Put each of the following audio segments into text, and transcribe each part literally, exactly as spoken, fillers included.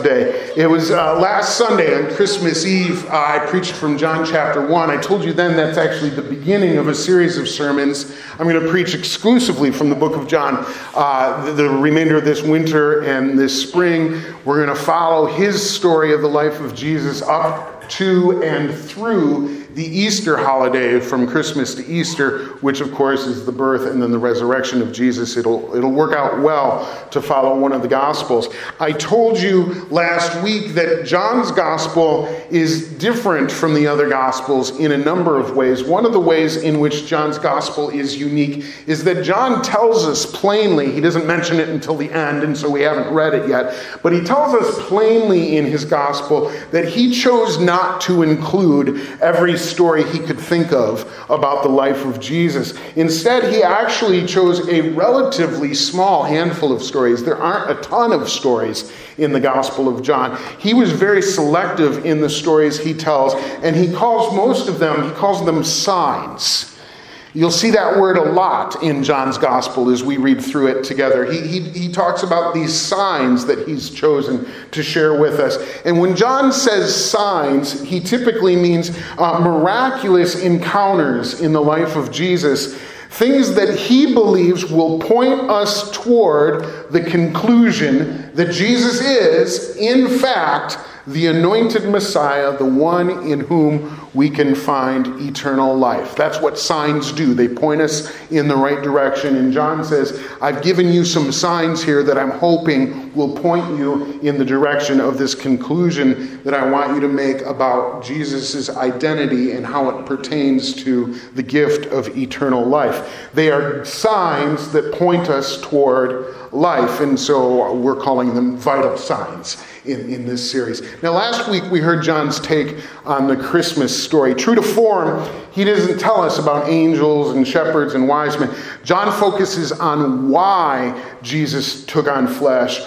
today. It was uh, last Sunday on Christmas Eve. Uh, I preached from John chapter one. I told you then that's actually the beginning of a series of sermons. I'm going to preach exclusively from the book of John uh, the, the remainder of this winter and this spring. We're going to follow his story of the life of Jesus up to and through the Easter holiday, from Christmas to Easter, which of course is the birth and then the resurrection of Jesus. It'll it'll work out well to follow one of the Gospels. I told you last week that John's Gospel is different from the other Gospels in a number of ways. One of the ways in which John's Gospel is unique is that John tells us plainly, he doesn't mention it until the end, and so we haven't read it yet, but he tells us plainly in his Gospel that he chose not to include every story he could think of about the life of Jesus. Instead, he actually chose a relatively small handful of stories. There aren't a ton of stories in the Gospel of John. He was very selective in the stories he tells, and he calls most of them, he calls them signs. You'll see that word a lot in John's Gospel as we read through it together. He, he, he talks about these signs that he's chosen to share with us. And when John says signs, he typically means uh, miraculous encounters in the life of Jesus, things that he believes will point us toward the conclusion that Jesus is, in fact, the anointed Messiah, the one in whom we can find eternal life. That's what signs do. They point us in the right direction. And John says, I've given you some signs here that I'm hoping will point you in the direction of this conclusion that I want you to make about Jesus' identity and how it pertains to the gift of eternal life. They are signs that point us toward life, and so we're calling them vital signs in, in this series. Now, last week we heard John's take on the Christmas story. True to form, he doesn't tell us about angels and shepherds and wise men. John focuses on why Jesus took on flesh,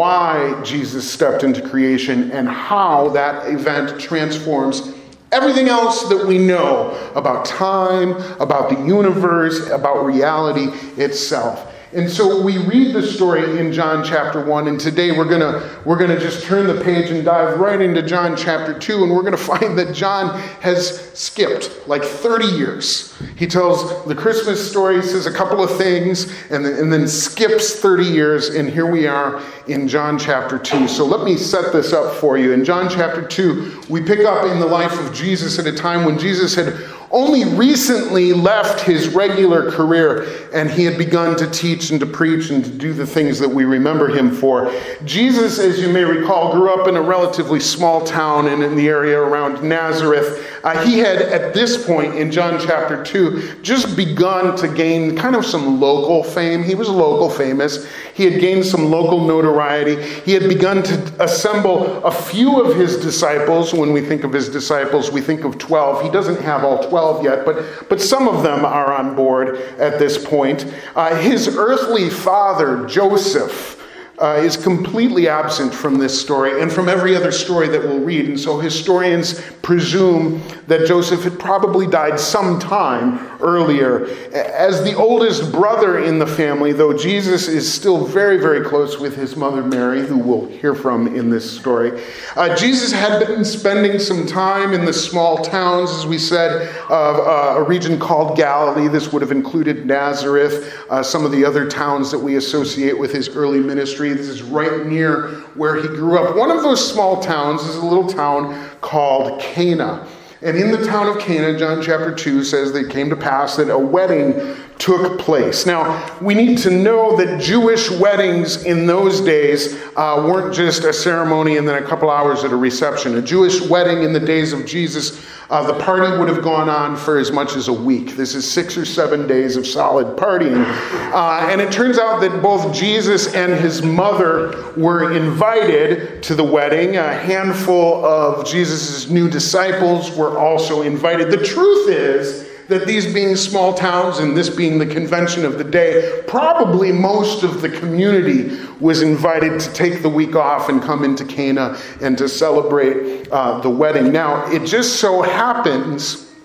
why Jesus stepped into creation, and how that event transforms everything else that we know about time, about the universe, about reality itself. And so we read the story in John chapter one, and today we're gonna we're gonna just turn the page and dive right into John chapter two, and we're gonna find that John has skipped like thirty years. He tells the Christmas story, says a couple of things, and then, and then skips thirty years, and here we are in John chapter two. So let me set this up for you. In John chapter two, we pick up in the life of Jesus at a time when Jesus had only recently left his regular career, and he had begun to teach and to preach and to do the things that we remember him for. Jesus, as you may recall, grew up in a relatively small town and in the area around Nazareth. Uh, he had, at this point in John chapter two, just begun to gain kind of some local fame. He was local famous. He had gained some local notoriety. He had begun to assemble a few of his disciples. When we think of his disciples, we think of twelve. He doesn't have all twelve yet, but, but some of them are on board at this point. Uh, his earthly father, Joseph, Uh, is completely absent from this story and from every other story that we'll read. And so historians presume that Joseph had probably died sometime earlier. As the oldest brother in the family, though, Jesus is still very, very close with his mother Mary, who we'll hear from in this story. Uh, Jesus had been spending some time in the small towns, as we said, of uh, a region called Galilee. This would have included Nazareth, uh, some of the other towns that we associate with his early ministry. This is right near where he grew up. One of those small towns is a little town called Cana. And in the town of Cana, John chapter two says that it came to pass that a wedding took place. Now, we need to know that Jewish weddings in those days uh, weren't just a ceremony and then a couple hours at a reception. A Jewish wedding in the days of Jesus, uh, the party would have gone on for as much as a week. This is six or seven days of solid partying. Uh, and it turns out that both Jesus and his mother were invited to the wedding. A handful of Jesus' new disciples were also invited. The truth is that these being small towns and this being the convention of the day, probably most of the community was invited to take the week off and come into Cana and to celebrate uh, the wedding. Now, it just so happens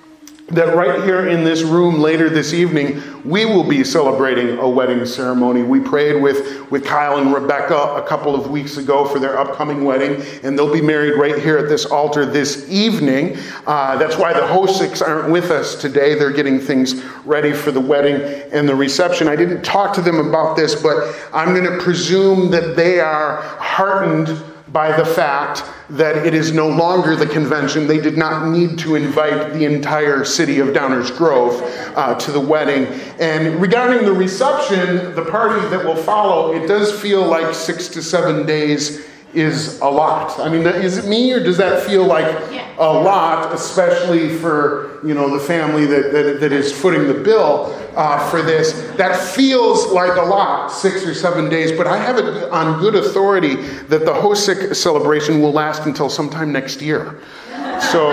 that right here in this room later this evening, we will be celebrating a wedding ceremony. We prayed with, with Kyle and Rebecca a couple of weeks ago for their upcoming wedding, and they'll be married right here at this altar this evening. Uh, that's why the Hosiks aren't with us today. They're getting things ready for the wedding and the reception. I didn't talk to them about this, but I'm going to presume that they are heartened by the fact that it is no longer the convention. They did not need to invite the entire city of Downers Grove uh, to the wedding. And regarding the reception, the party that will follow, it does feel like six to seven days is a lot. I mean, is it me, or does that feel like a lot, especially for, you know, the family that, that, that is footing the bill uh, for this? That feels like a lot, six or seven days, but I have it on good authority that the Hosik celebration will last until sometime next year. So,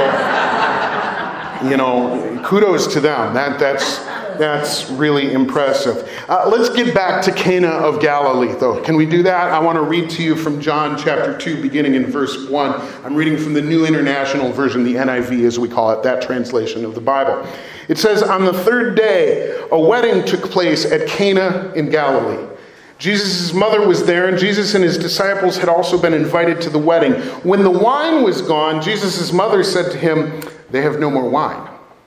you know, kudos to them. That that's That's really impressive. Uh, let's get back to Cana of Galilee, though. Can we do that? I want to read to you from John chapter two, beginning in verse one. I'm reading from the New International Version, the N I V as we call it, that translation of the Bible. It says, "On the third day, a wedding took place at Cana in Galilee. Jesus' mother was there, and Jesus and his disciples had also been invited to the wedding. When the wine was gone, Jesus' mother said to him, 'They have no more wine.'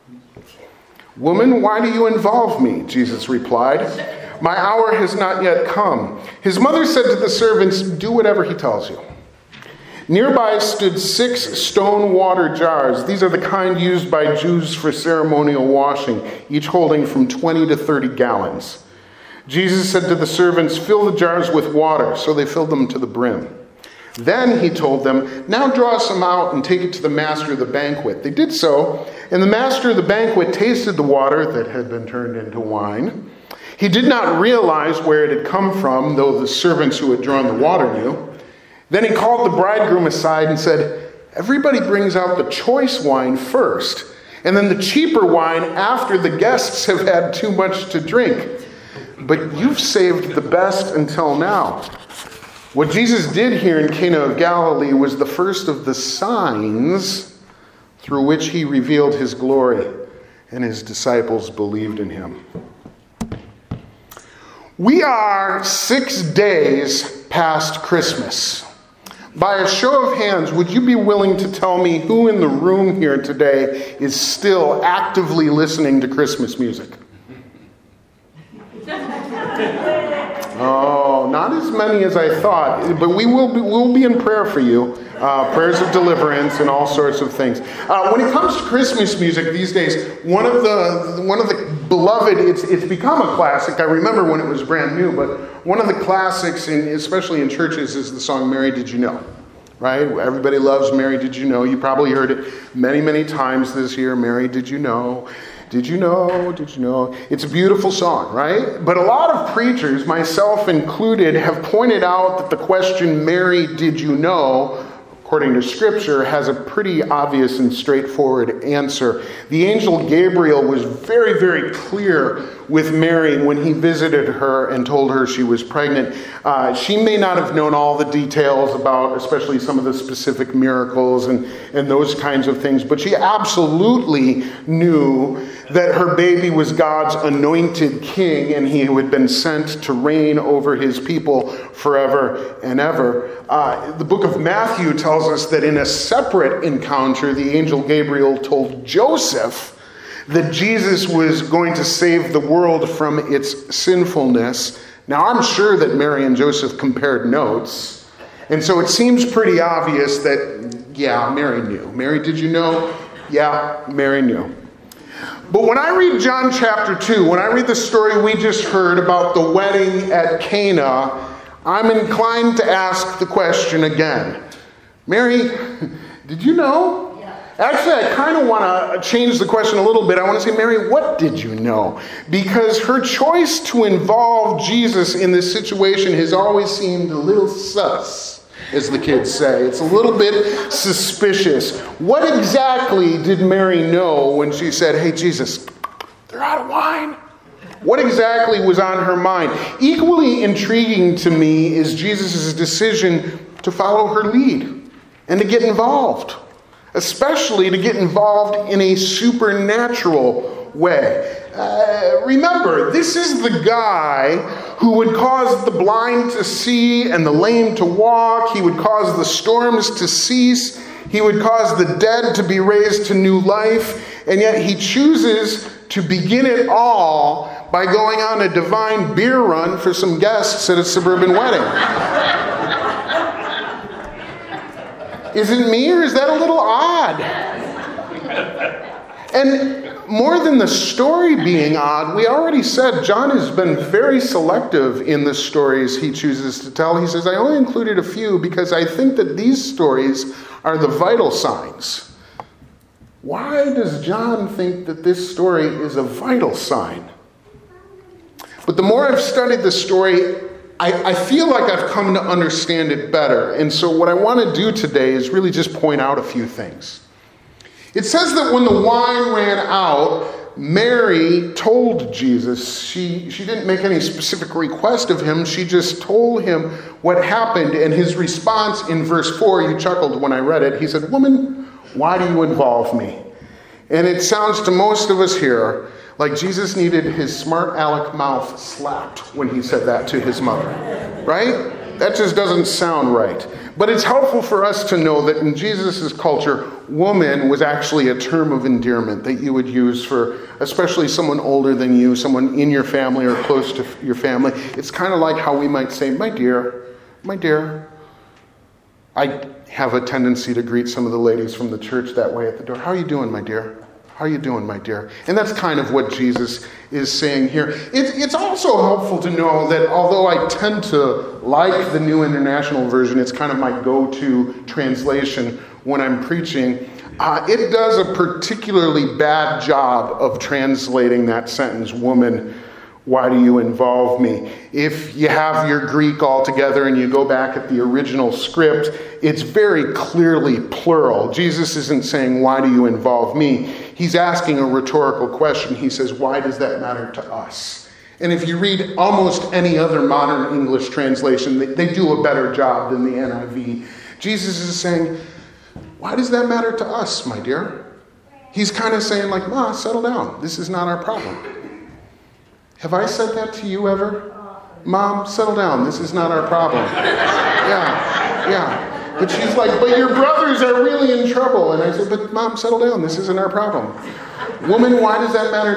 'Woman, why do you involve me?' Jesus replied. 'My hour has not yet come.' His mother said to the servants, 'Do whatever he tells you.' Nearby stood six stone water jars. These are the kind used by Jews for ceremonial washing, each holding from twenty to thirty gallons. Jesus said to the servants, 'Fill the jars with water.' So they filled them to the brim. Then he told them, 'Now draw some out and take it to the master of the banquet.' They did so, and the master of the banquet tasted the water that had been turned into wine. He did not realize where it had come from, though the servants who had drawn the water knew. Then he called the bridegroom aside and said, 'Everybody brings out the choice wine first, and then the cheaper wine after the guests have had too much to drink. But you've saved the best until now.' What Jesus did here in Cana of Galilee was the first of the signs through which he revealed his glory, and his disciples believed in him." We are six days past Christmas. By a show of hands, would you be willing to tell me who in the room here today is still actively listening to Christmas music? Oh, not as many as I thought, but we will be, we'll be in prayer for you. Uh, prayers of deliverance and all sorts of things. Uh, when it comes to Christmas music these days, one of the one of the beloved, it's it's become a classic. I remember when it was brand new, but one of the classics, in, especially in churches, is the song "Mary, Did You Know?" Right? Everybody loves "Mary, Did You Know?" You probably heard it many, many times this year. "Mary, did you know? Did you know? Did you know?" It's a beautiful song, right? But a lot of preachers, myself included, have pointed out that the question, "Mary, did you know?" according to Scripture, has a pretty obvious and straightforward answer. The angel Gabriel was very, very clear with Mary when he visited her and told her she was pregnant. Uh, she may not have known all the details about, especially some of the specific miracles and, and those kinds of things, but she absolutely knew that her baby was God's anointed king, and he had been sent to reign over his people forever and ever. Uh, the book of Matthew tells us that in a separate encounter, the angel Gabriel told Joseph that Jesus was going to save the world from its sinfulness. Now, I'm sure that Mary and Joseph compared notes, and so it seems pretty obvious that, yeah, Mary knew. Mary, did you know? Yeah, Mary knew. But when I read John chapter two, when I read the story we just heard about the wedding at Cana, I'm inclined to ask the question again. Mary, did you know? Yeah. Actually, I kind of want to change the question a little bit. I want to say, Mary, what did you know? Because her choice to involve Jesus in this situation has always seemed a little sus, as the kids say. It's a little bit suspicious. What exactly did Mary know when she said, "Hey, Jesus, they're out of wine"? What exactly was on her mind? Equally intriguing to me is Jesus' decision to follow her lead and to get involved. especially to get involved in a supernatural way. Uh, remember, this is the guy who would cause the blind to see and the lame to walk. He would cause the storms to cease. He would cause the dead to be raised to new life. And yet he chooses to begin it all by going on a divine beer run for some guests at a suburban wedding. Is it me, or is that a little odd? And more than the story being odd, we already said John has been very selective in the stories he chooses to tell. He says, I only included a few because I think that these stories are the vital signs. Why does John think that this story is a vital sign? But the more I've studied the story, I, I feel like I've come to understand it better. And so what I want to do today is really just point out a few things. It says that when the wine ran out, Mary told Jesus. She, she didn't make any specific request of him. She just told him what happened. And his response in verse four, you chuckled when I read it. He said, woman, why do you involve me? And it sounds to most of us here like Jesus needed his smart aleck mouth slapped when he said that to his mother. Right? That just doesn't sound right. But it's helpful for us to know that in Jesus' culture, woman was actually a term of endearment that you would use for especially someone older than you, someone in your family or close to your family. It's kind of like how we might say, my dear, my dear. I have a tendency to greet some of the ladies from the church that way at the door. How are you doing, my dear? How are you doing, my dear? And that's kind of what Jesus is saying here. It, it's also helpful to know that although I tend to like the New International Version, it's kind of my go-to translation when I'm preaching, uh, it does a particularly bad job of translating that sentence, woman, why do you involve me? If you have your Greek all together and you go back at the original script, it's very clearly plural. Jesus isn't saying, why do you involve me? He's asking a rhetorical question. He says, why does that matter to us? And if you read almost any other modern English translation, they, they do a better job than the N I V. Jesus is saying, why does that matter to us, my dear? He's kind of saying like, Ma, settle down. This is not our problem. Have I said that to you ever? Mom, settle down. This is not our problem. Yeah, yeah. But she's like, but your brothers are really in trouble. And I said, but Mom, settle down. This isn't our problem. Woman, why does that matter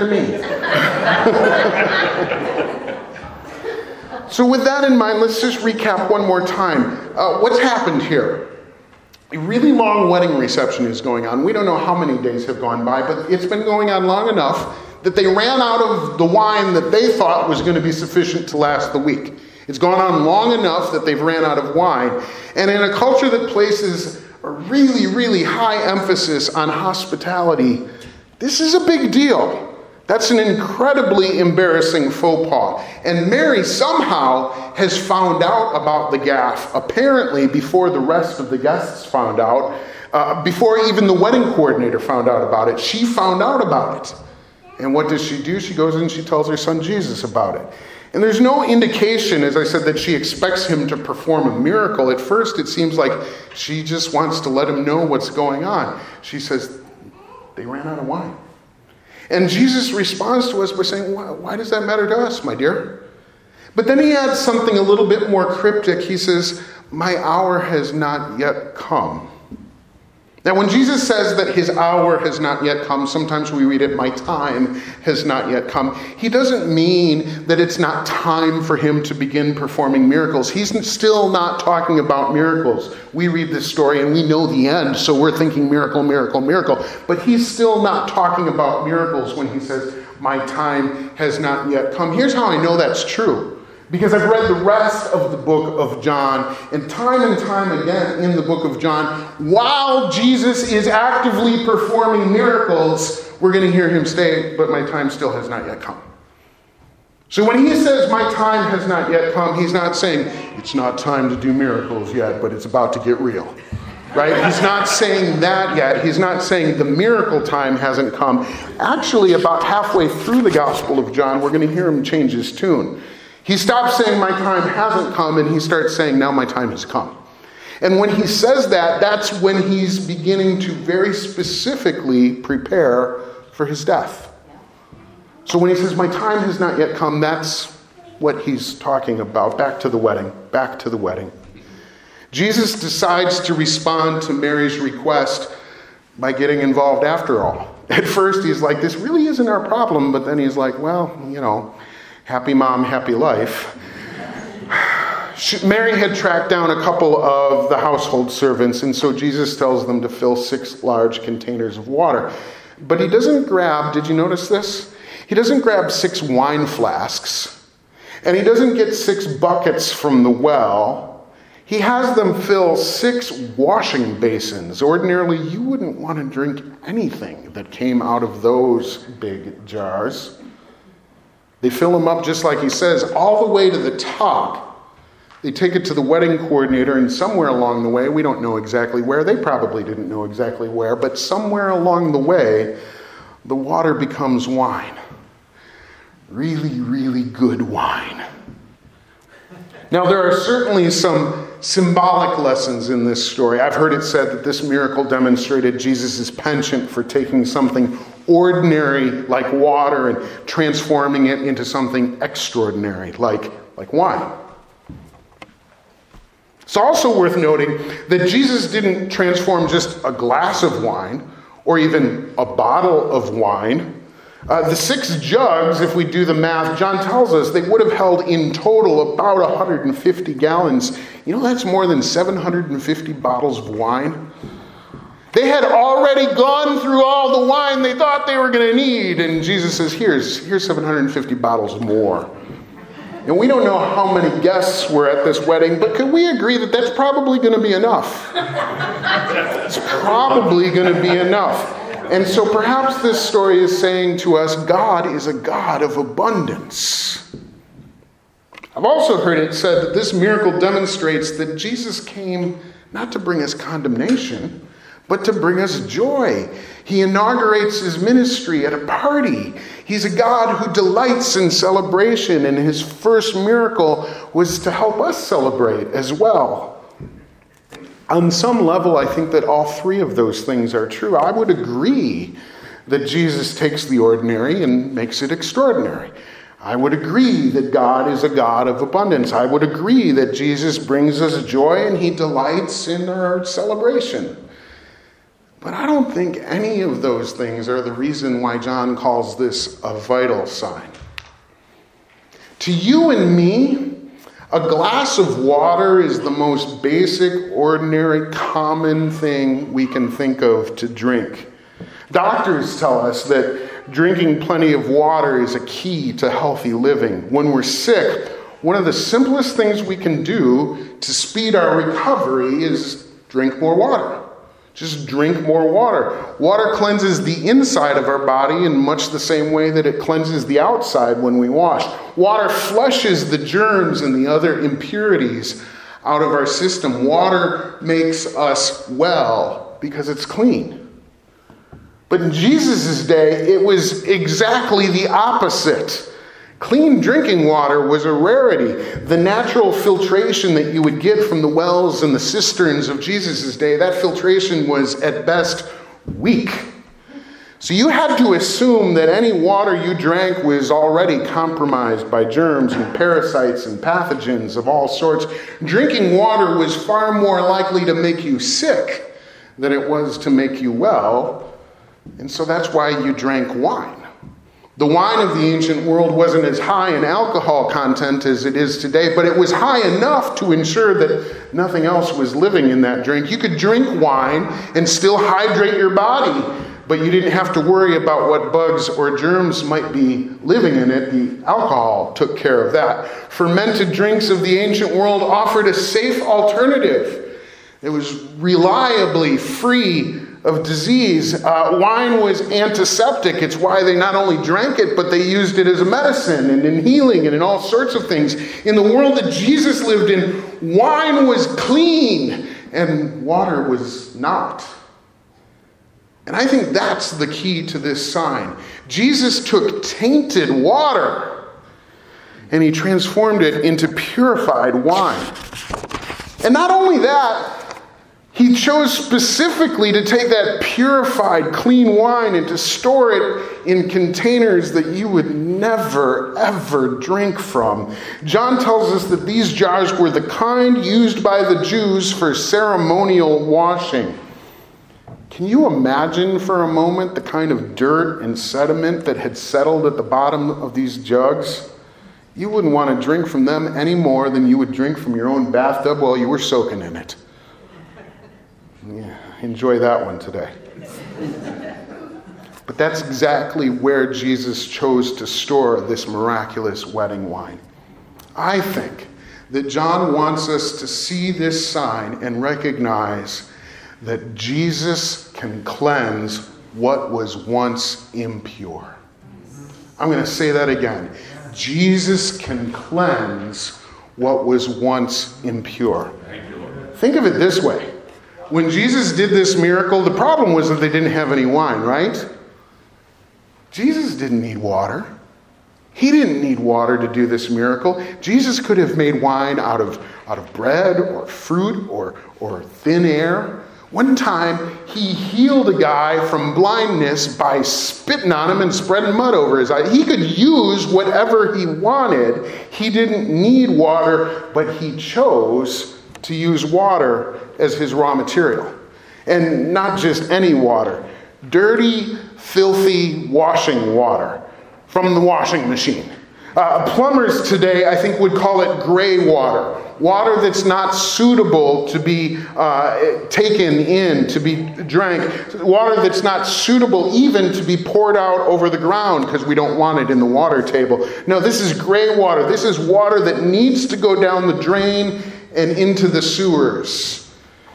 to me? So with that in mind, let's just recap one more time. Uh, what's happened here? A really long wedding reception is going on. We don't know how many days have gone by, but it's been going on long enough that they ran out of the wine that they thought was going to be sufficient to last the week. It's gone on long enough that they've ran out of wine. And in a culture that places a really, really high emphasis on hospitality, this is a big deal. That's an incredibly embarrassing faux pas. And Mary somehow has found out about the gaffe, apparently before the rest of the guests found out, uh, before even the wedding coordinator found out about it. She found out about it. And what does she do? She goes and she tells her son Jesus about it. And there's no indication, as I said, that she expects him to perform a miracle. At first, it seems like she just wants to let him know what's going on. She says, they ran out of wine. And Jesus responds to us by saying, why, why does that matter to us, my dear? But then he adds something a little bit more cryptic. He says, my hour has not yet come. Now, when Jesus says that his hour has not yet come, sometimes we read it, my time has not yet come. He doesn't mean that it's not time for him to begin performing miracles. He's still not talking about miracles. We read this story and we know the end, so we're thinking miracle, miracle, miracle. But he's still not talking about miracles when he says, my time has not yet come. Here's how I know that's true. Because I've read the rest of the book of John, and time and time again in the book of John, while Jesus is actively performing miracles, we're going to hear him say, but my time still has not yet come. So when he says, my time has not yet come, he's not saying, it's not time to do miracles yet, but it's about to get real. Right? He's not saying that yet. He's not saying the miracle time hasn't come. Actually, about halfway through the Gospel of John, we're going to hear him change his tune. He stops saying, my time hasn't come, and he starts saying, now my time has come. And when he says that, that's when he's beginning to very specifically prepare for his death. So when he says, my time has not yet come, that's what he's talking about. Back to the wedding, back to the wedding. Jesus decides to respond to Mary's request by getting involved after all. At first, he's like, this really isn't our problem. But then he's like, well, you know, happy mom, happy life. She, Mary had tracked down a couple of the household servants, and so Jesus tells them to fill six large containers of water. But he doesn't grab, did you notice this? He doesn't grab six wine flasks, and he doesn't get six buckets from the well. He has them fill six washing basins. Ordinarily, you wouldn't want to drink anything that came out of those big jars. They fill them up just like he says, all the way to the top. They take it to the wedding coordinator, and somewhere along the way, we don't know exactly where, they probably didn't know exactly where, but somewhere along the way, the water becomes wine. Really, really good wine. Now, there are certainly some symbolic lessons in this story. I've heard it said that this miracle demonstrated Jesus' penchant for taking something ordinary like water and transforming it into something extraordinary like, like wine. It's also worth noting that Jesus didn't transform just a glass of wine or even a bottle of wine. Uh, the six jugs, if we do the math, John tells us they would have held in total about one hundred fifty gallons. You know, that's more than seven hundred fifty bottles of wine. They had already gone through all the wine they thought they were going to need. And Jesus says, here's, here's seven hundred fifty bottles more. And we don't know how many guests were at this wedding, but could we agree that that's probably going to be enough? It's probably going to be enough. And so perhaps this story is saying to us, God is a God of abundance. I've also heard it said that this miracle demonstrates that Jesus came not to bring us condemnation, but to bring us joy. He inaugurates his ministry at a party. He's a God who delights in celebration, and his first miracle was to help us celebrate as well. On some level, I think that all three of those things are true. I would agree that Jesus takes the ordinary and makes it extraordinary. I would agree that God is a God of abundance. I would agree that Jesus brings us joy and he delights in our celebration. But I don't think any of those things are the reason why John calls this a vital sign. To you and me, a glass of water is the most basic, ordinary, common thing we can think of to drink. Doctors tell us that drinking plenty of water is a key to healthy living. When we're sick, one of the simplest things we can do to speed our recovery is drink more water. Just drink more water. Water cleanses the inside of our body in much the same way that it cleanses the outside when we wash. Water flushes the germs and the other impurities out of our system. Water makes us well because it's clean. But in Jesus' day, it was exactly the opposite. Clean drinking water was a rarity. The natural filtration that you would get from the wells and the cisterns of Jesus' day, that filtration was at best weak. So you had to assume that any water you drank was already compromised by germs and parasites and pathogens of all sorts. Drinking water was far more likely to make you sick than it was to make you well. And so that's why you drank wine. The wine of the ancient world wasn't as high in alcohol content as it is today, but it was high enough to ensure that nothing else was living in that drink. You could drink wine and still hydrate your body, but you didn't have to worry about what bugs or germs might be living in it. The alcohol took care of that. Fermented drinks of the ancient world offered a safe alternative. It was reliably free of disease. Uh, wine was antiseptic. It's why they not only drank it, but they used it as a medicine and in healing and in all sorts of things. In the world that Jesus lived in, wine was clean and water was not. And I think that's the key to this sign. Jesus took tainted water and he transformed it into purified wine. And not only that, He chose specifically to take that purified, clean wine and to store it in containers that you would never, ever drink from. John tells us that these jars were the kind used by the Jews for ceremonial washing. Can you imagine for a moment the kind of dirt and sediment that had settled at the bottom of these jugs? You wouldn't want to drink from them any more than you would drink from your own bathtub while you were soaking in it. Yeah, enjoy that one today. But that's exactly where Jesus chose to store this miraculous wedding wine. I think that John wants us to see this sign and recognize that Jesus can cleanse what was once impure. I'm going to say that again. Jesus can cleanse what was once impure. Think of it this way. When Jesus did this miracle, the problem was that they didn't have any wine, right? Jesus didn't need water. He didn't need water to do this miracle. Jesus could have made wine out of, out of bread or fruit or, or thin air. One time, he healed a guy from blindness by spitting on him and spreading mud over his eye. He could use whatever he wanted. He didn't need water, but he chose to use water as his raw material. And not just any water. Dirty, filthy washing water from the washing machine. Uh, plumbers today, I think, would call it gray water. Water that's not suitable to be uh, taken in, to be drank. Water that's not suitable even to be poured out over the ground because we don't want it in the water table. No, this is gray water. This is water that needs to go down the drain and into the sewers.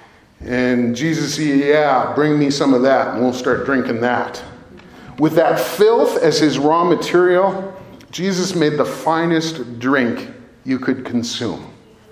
And Jesus said, yeah, bring me some of that and we'll start drinking that. With that filth as his raw material, Jesus made the finest drink you could consume.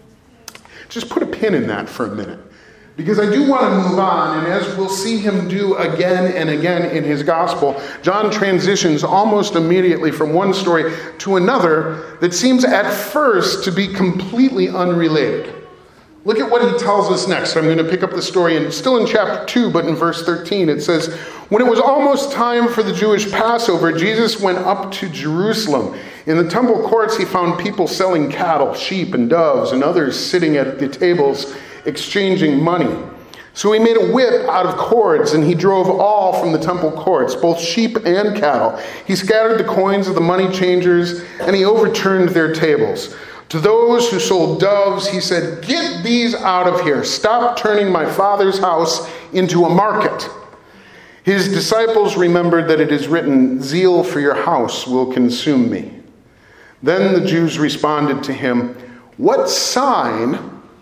Just put a pin in that for a minute, because I do want to move on, and as we'll see him do again and again in his gospel, John transitions almost immediately from one story to another that seems at first to be completely unrelated. Look at what he tells us next. I'm going to pick up the story, and still in chapter two, but in verse thirteen, it says, "When it was almost time for the Jewish Passover, Jesus went up to Jerusalem. In the temple courts, he found people selling cattle, sheep, and doves, and others sitting at the tables exchanging money. So he made a whip out of cords, and he drove all from the temple courts, both sheep and cattle. He scattered the coins of the money changers, and he overturned their tables. To those who sold doves, he said, 'Get these out of here. Stop turning my Father's house into a market.' His disciples remembered that it is written, 'Zeal for your house will consume me.' Then the Jews responded to him, 'What sign,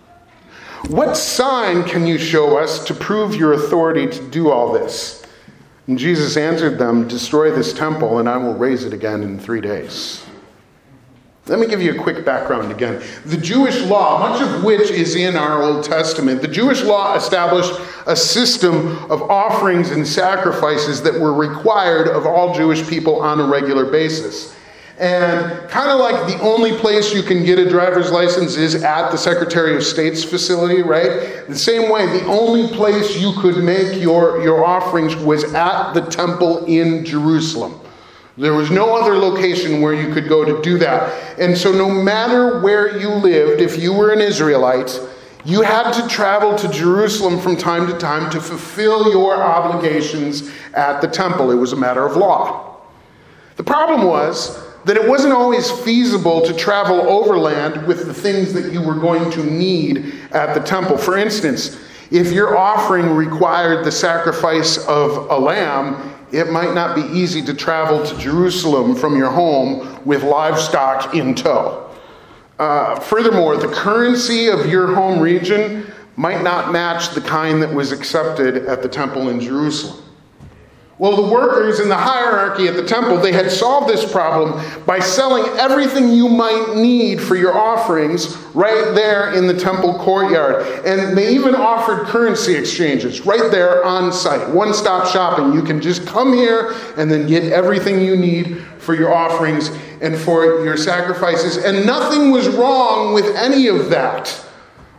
what sign can you show us to prove your authority to do all this?' And Jesus answered them, 'Destroy this temple, and I will raise it again in three days.'" Let me give you a quick background again. The Jewish law, much of which is in our Old Testament, the Jewish law established a system of offerings and sacrifices that were required of all Jewish people on a regular basis. And kind of like the only place you can get a driver's license is at the Secretary of State's facility, right? The same way, the only place you could make your, your offerings was at the temple in Jerusalem. There was no other location where you could go to do that. And so no matter where you lived, if you were an Israelite, you had to travel to Jerusalem from time to time to fulfill your obligations at the temple. It was a matter of law. The problem was that it wasn't always feasible to travel overland with the things that you were going to need at the temple. For instance, if your offering required the sacrifice of a lamb, it might not be easy to travel to Jerusalem from your home with livestock in tow. Uh, furthermore, the currency of your home region might not match the kind that was accepted at the temple in Jerusalem. Well, the workers in the hierarchy at the temple, they had solved this problem by selling everything you might need for your offerings right there in the temple courtyard. And they even offered currency exchanges right there on site. One-stop shopping. You can just come here and then get everything you need for your offerings and for your sacrifices. And nothing was wrong with any of that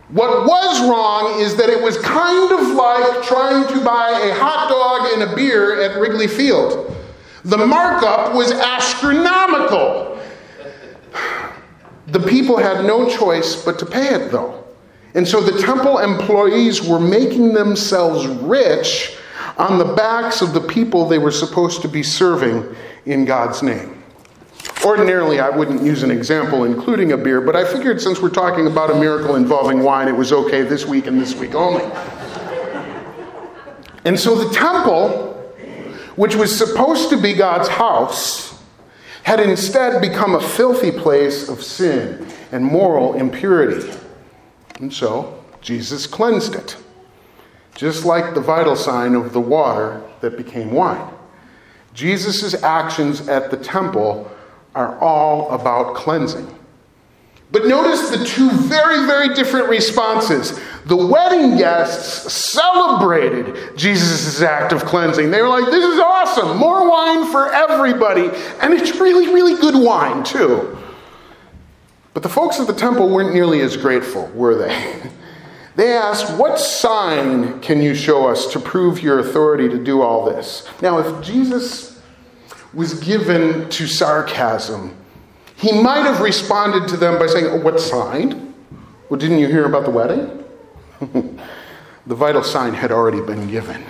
What was wrong is that it was kind of like trying to buy a hot dog and a beer at Wrigley Field. The markup was astronomical. The people had no choice but to pay it, though. And so the temple employees were making themselves rich on the backs of the people they were supposed to be serving in God's name. Ordinarily, I wouldn't use an example including a beer, but I figured since we're talking about a miracle involving wine, it was okay this week and this week only. And so the temple, which was supposed to be God's house, had instead become a filthy place of sin and moral impurity. And so Jesus cleansed it, just like the vital sign of the water that became wine. Jesus' actions at the temple are all about cleansing. But notice the two very, very different responses. The wedding guests celebrated Jesus' act of cleansing. They were like, this is awesome, more wine for everybody. And it's really, really good wine, too. But the folks at the temple weren't nearly as grateful, were they? They asked, what sign can you show us to prove your authority to do all this? Now, if Jesus was given to sarcasm, he might have responded to them by saying, oh, what sign? Well, didn't you hear about the wedding? The vital sign had already been given.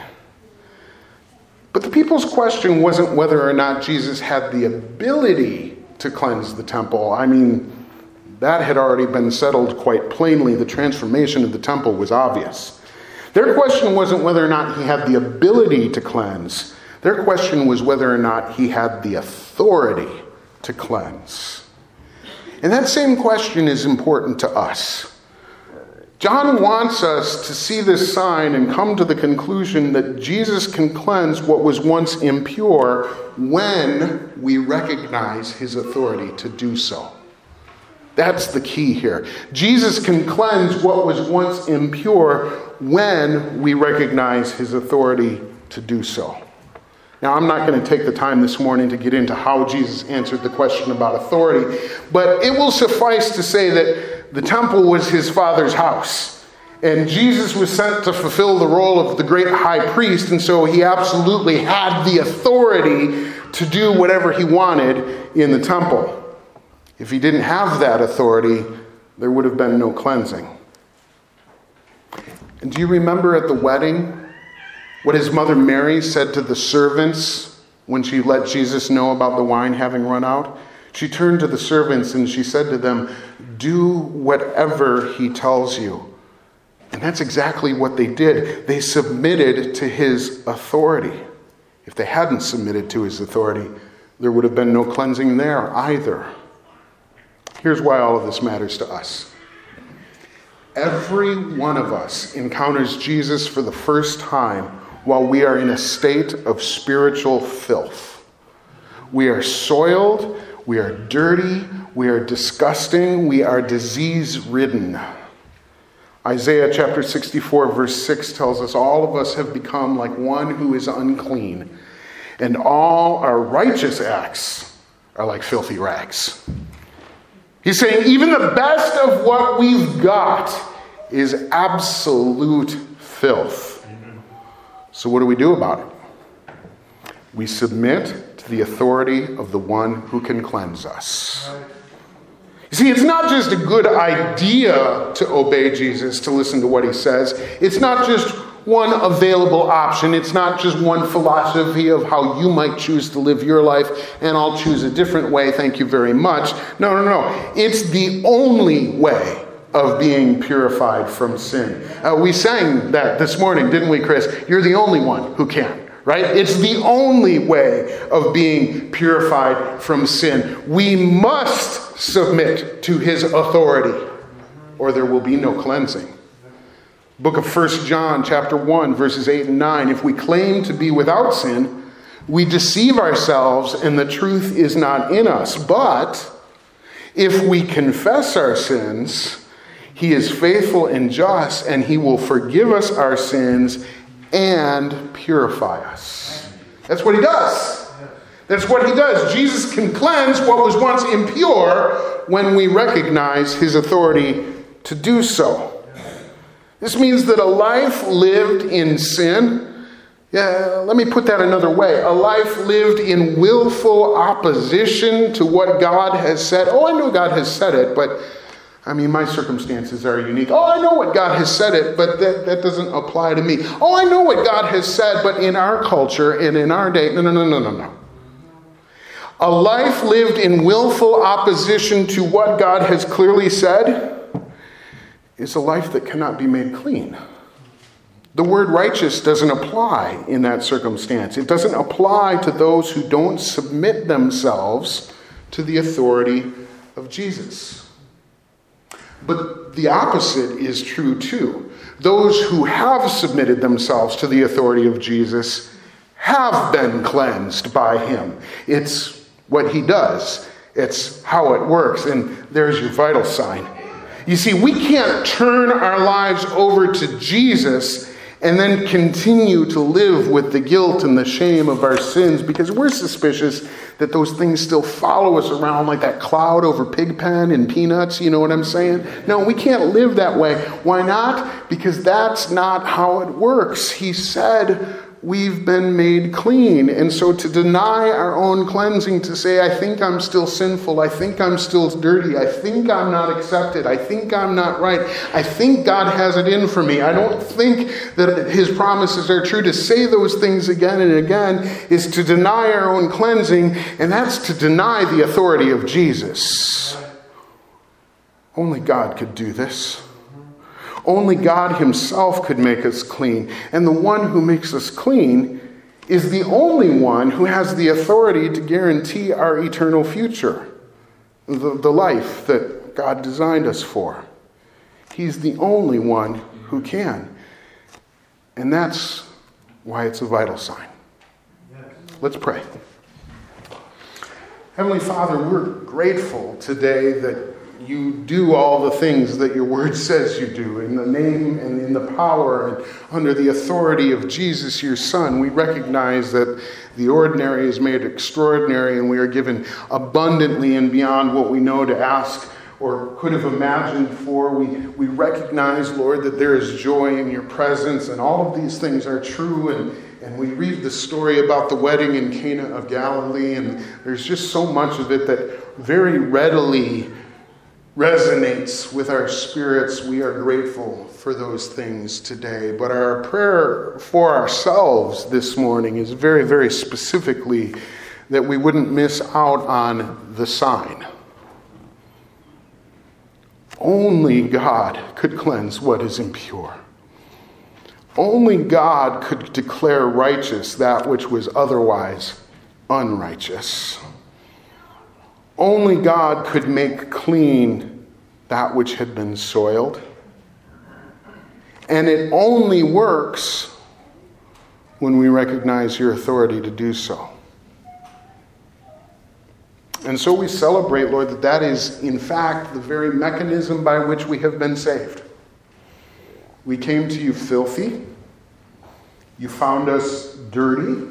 But the people's question wasn't whether or not Jesus had the ability to cleanse the temple. I mean, that had already been settled quite plainly. The transformation of the temple was obvious. Their question wasn't whether or not he had the ability to cleanse. Their question was whether or not he had the authority to cleanse. And that same question is important to us. John wants us to see this sign and come to the conclusion that Jesus can cleanse what was once impure when we recognize his authority to do so. That's the key here. Jesus can cleanse what was once impure when we recognize his authority to do so. Now, I'm not going to take the time this morning to get into how Jesus answered the question about authority, but it will suffice to say that the temple was his Father's house, and Jesus was sent to fulfill the role of the great high priest, and so he absolutely had the authority to do whatever he wanted in the temple. If he didn't have that authority, there would have been no cleansing. And do you remember at the wedding what his mother Mary said to the servants when she let Jesus know about the wine having run out? She turned to the servants and she said to them, do whatever he tells you. And that's exactly what they did. They submitted to his authority. If they hadn't submitted to his authority, there would have been no cleansing there either. Here's why all of this matters to us. Every one of us encounters Jesus for the first time while we are in a state of spiritual filth. We are soiled, we are dirty, we are disgusting, we are disease-ridden. Isaiah chapter sixty-four verse six tells us all of us have become like one who is unclean, and all our righteous acts are like filthy rags. He's saying even the best of what we've got is absolute filth. So what do we do about it? We submit to the authority of the one who can cleanse us. You see, it's not just a good idea to obey Jesus, to listen to what he says. It's not just one available option. It's not just one philosophy of how you might choose to live your life, and I'll choose a different way, thank you very much. No, no, no. It's the only way of being purified from sin. Uh, we sang that this morning, didn't we, Chris? You're the only one who can, right? It's the only way of being purified from sin. We must submit to his authority, or there will be no cleansing. Book of First John, chapter one, verses eight and nine. If we claim to be without sin, we deceive ourselves and the truth is not in us. But if we confess our sins, he is faithful and just, and he will forgive us our sins and purify us. That's what he does. That's what he does. Jesus can cleanse what was once impure when we recognize his authority to do so. This means that a life lived in sin, yeah, let me put that another way. A life lived in willful opposition to what God has said. Oh, I know God has said it, but I mean, my circumstances are unique. Oh, I know what God has said it, but that, that doesn't apply to me. Oh, I know what God has said, but in our culture and in our day, no, no, no, no, no, no. A life lived in willful opposition to what God has clearly said is a life that cannot be made clean. The word righteous doesn't apply in that circumstance. It doesn't apply to those who don't submit themselves to the authority of Jesus. But the opposite is true too. Those who have submitted themselves to the authority of Jesus have been cleansed by him. It's what he does. It's how it works. And there's your vital sign. You see, we can't turn our lives over to Jesus and then continue to live with the guilt and the shame of our sins because we're suspicious that those things still follow us around like that cloud over Pigpen and Peanuts, you know what I'm saying? No, we can't live that way. Why not? Because that's not how it works. He said we've been made clean. And so to deny our own cleansing, to say, I think I'm still sinful, I think I'm still dirty, I think I'm not accepted, I think I'm not right, I think God has it in for me, I don't think that his promises are true. To say those things again and again is to deny our own cleansing, and that's to deny the authority of Jesus. Only God could do this. Only God himself could make us clean. And the one who makes us clean is the only one who has the authority to guarantee our eternal future, the, the life that God designed us for. He's the only one who can. And that's why it's a vital sign. Let's pray. Heavenly Father, we're grateful today that you do all the things that your word says you do in the name and in the power and under the authority of Jesus, your Son. We recognize that the ordinary is made extraordinary and we are given abundantly and beyond what we know to ask or could have imagined for. We, we recognize, Lord, that there is joy in your presence and all of these things are true. And, and we read the story about the wedding in Cana of Galilee, and there's just so much of it that very readily resonates with our spirits. We are grateful for those things today. But our prayer for ourselves this morning is very, very specifically that we wouldn't miss out on the sign. Only God could cleanse what is impure. Only God could declare righteous that which was otherwise unrighteous. Only God could make clean that which had been soiled. And it only works when we recognize your authority to do so. And so we celebrate, Lord, that that is, in fact, the very mechanism by which we have been saved. We came to you filthy. You found us dirty.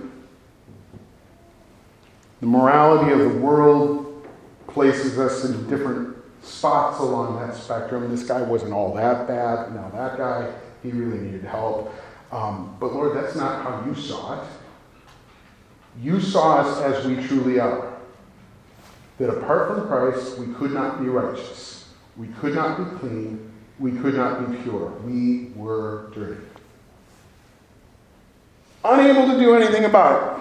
The morality of the world places us in different spots along that spectrum. This guy wasn't all that bad. Now that guy, he really needed help. Um, but Lord, that's not how you saw it. You saw us as we truly are. That apart from Christ, we could not be righteous. We could not be clean. We could not be pure. We were dirty. Unable to do anything about it.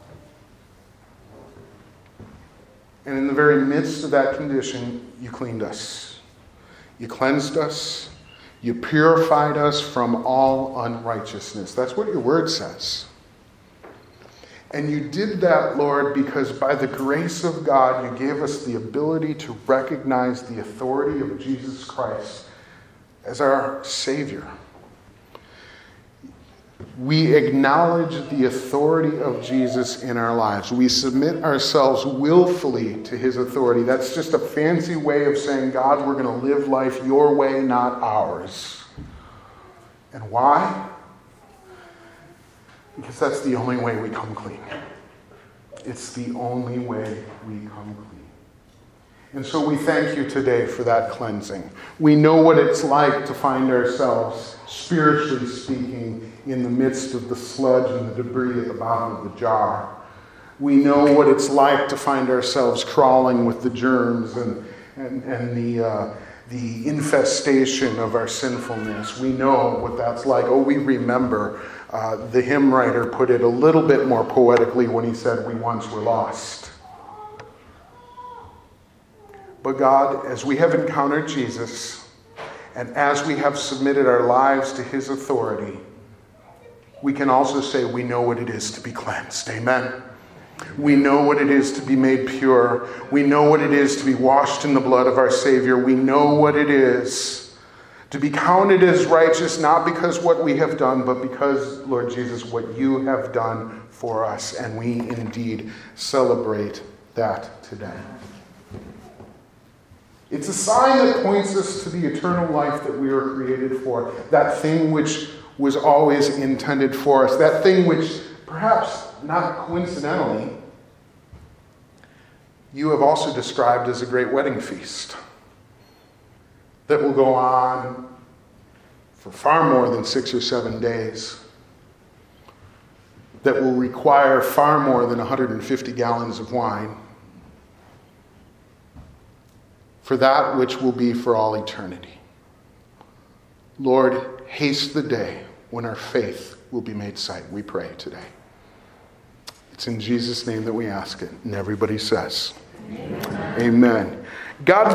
And in the very midst of that condition, you cleaned us. You cleansed us. You purified us from all unrighteousness. That's what your word says. And you did that, Lord, because by the grace of God, you gave us the ability to recognize the authority of Jesus Christ as our Savior. We acknowledge the authority of Jesus in our lives. We submit ourselves willfully to his authority. That's just a fancy way of saying, God, we're going to live life your way, not ours. And why? Because that's the only way we come clean. It's the only way we come clean. And so we thank you today for that cleansing. We know what it's like to find ourselves, spiritually speaking, in the midst of the sludge and the debris at the bottom of the jar. We know what it's like to find ourselves crawling with the germs and, and, and the, uh, the infestation of our sinfulness. We know what that's like. Oh, we remember uh, the hymn writer put it a little bit more poetically when he said, we once were lost. But God, as we have encountered Jesus, and as we have submitted our lives to his authority, we can also say we know what it is to be cleansed. Amen. We know what it is to be made pure. We know what it is to be washed in the blood of our Savior. We know what it is to be counted as righteous, not because what we have done, but because, Lord Jesus, what you have done for us. And we indeed celebrate that today. It's a sign that points us to the eternal life that we were created for, that thing which was always intended for us, that thing which, perhaps not coincidentally, you have also described as a great wedding feast that will go on for far more than six or seven days, that will require far more than one hundred fifty gallons of wine, for that which will be for all eternity. Lord, haste the day when our faith will be made sight, we pray today. It's in Jesus' name that we ask it. And everybody says, Amen. Amen. God